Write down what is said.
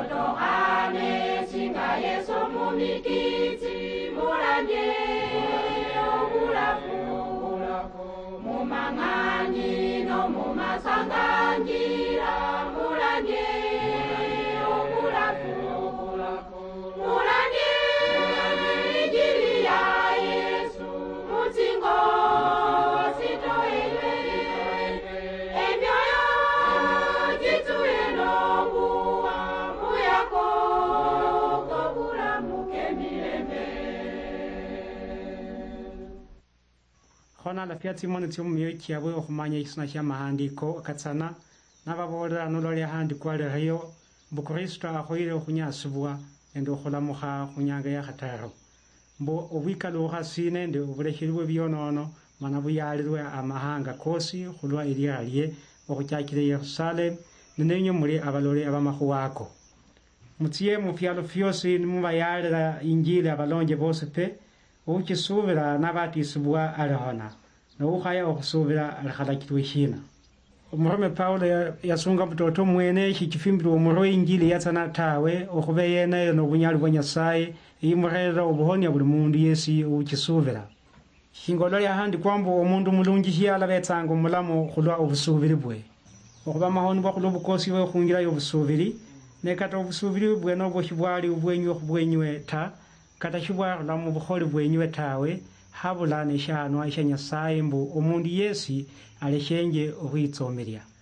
Otongane singa Yesu mumikiti mulanje obulafu mumangani no mumasangangira mulanje obulafu mulanje injili ya Yesu mutingo sitoele emyoyo jitueno buwa muyako kobula mukemirembe. Khona la pyatsi mone tsi mumyo kiabwe okhumanya isina sha mahandiko katsana nababolera nolole handiko aleyo bukristo akhoire okhunyasibwa ende okhulamukha khunyanga ya khataro mbo obwikalo khasine nde obulekhelwe byonono mana buyalirwe amahanga kosi khulwa ilyalie okhuchakile Yerusalem nenenyo muri abalole abamakhuwako mutsiye mufyalo fyosi nimubayalira injili abalonje bose pe ukisubira nabatisibwa alihona noukhaya okhusubira alikhalakilwe shina. Umurume Paulo yasunga mtoto mwene shichifimbirwa umurwe injili yatsana tawe okhube yene nobunyali bwa Nyasaye imurera obuhonya buli mundu yesi ukisubira shingolo lya handi kwambo omundu mulungi shiyala betsanga omulamu khulwa obusubiri bwe okhuba mahoni bwa khulwa bukosi bwe khungira obusubiri nekata obusubiri bwe nobwo shibwali ubwenywe khubwenywe ta kata shibwala mu bukholi bwenywe tawe habula neshanwa isha Nyasaye mbu omundu yesi aleshenje okhwitsomerya.